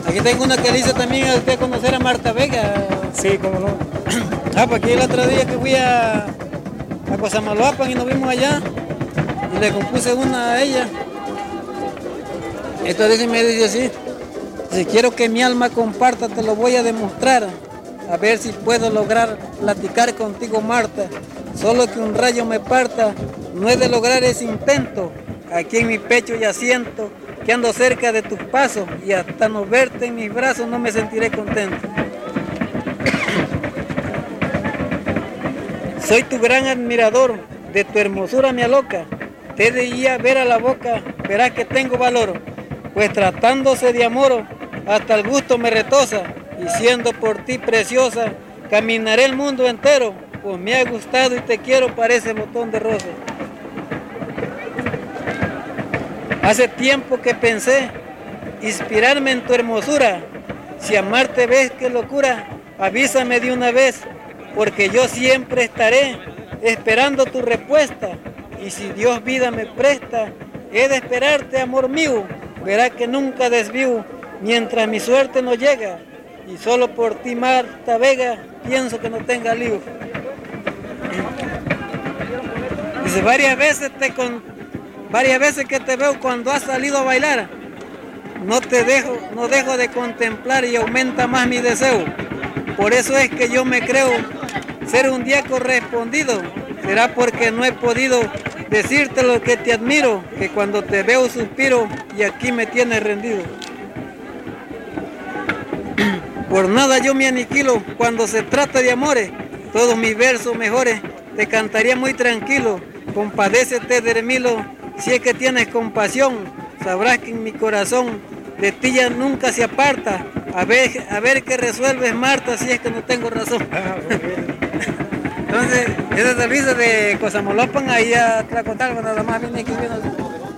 Aquí tengo una que le hice también a usted conocer a Marta Vega. Sí, cómo no. Pues aquí el otro día que fui a Cosamaloapan y nos vimos allá y le compuse una a ella. Entonces me dice así: si quiero que mi alma comparta, te lo voy a demostrar. A ver si puedo lograr platicar contigo, Marta. Solo que un rayo me parta, no he de lograr ese intento. Aquí en mi pecho ya siento que ando cerca de tus pasos y hasta no verte en mis brazos no me sentiré contento. Soy tu gran admirador, de tu hermosura me aloca. Te de ir a ver a la boca, verás que tengo valor. Pues tratándose de amor, hasta el gusto me retosa. Y siendo por ti preciosa, caminaré el mundo entero. Pues me ha gustado y te quiero, parece botón de rosa. Hace tiempo que pensé inspirarme en tu hermosura. Si amarte ves qué locura, avísame de una vez, porque yo siempre estaré esperando tu respuesta. Y si Dios vida me presta, he de esperarte, amor mío. Verás que nunca desvío mientras mi suerte no llega. Y solo por ti, Marta Vega, pienso que no tenga lío. Dice, varias veces que te veo cuando has salido a bailar, no dejo de contemplar y aumenta más mi deseo. Por eso es que yo me creo ser un día correspondido. Será porque no he podido decirte lo que te admiro, que cuando te veo suspiro y aquí me tienes rendido. Por nada yo me aniquilo cuando se trata de amores, todos mis versos mejores te cantaría muy tranquilo. Compadécete de Milo, si es que tienes compasión, sabrás que en mi corazón de ti ya nunca se aparta. A ver qué resuelves, Marta, si es que no tengo razón. Entonces, ese servicio de Cosamaloapan, ahí a Tlacotalco, nada más viene aquí viendo.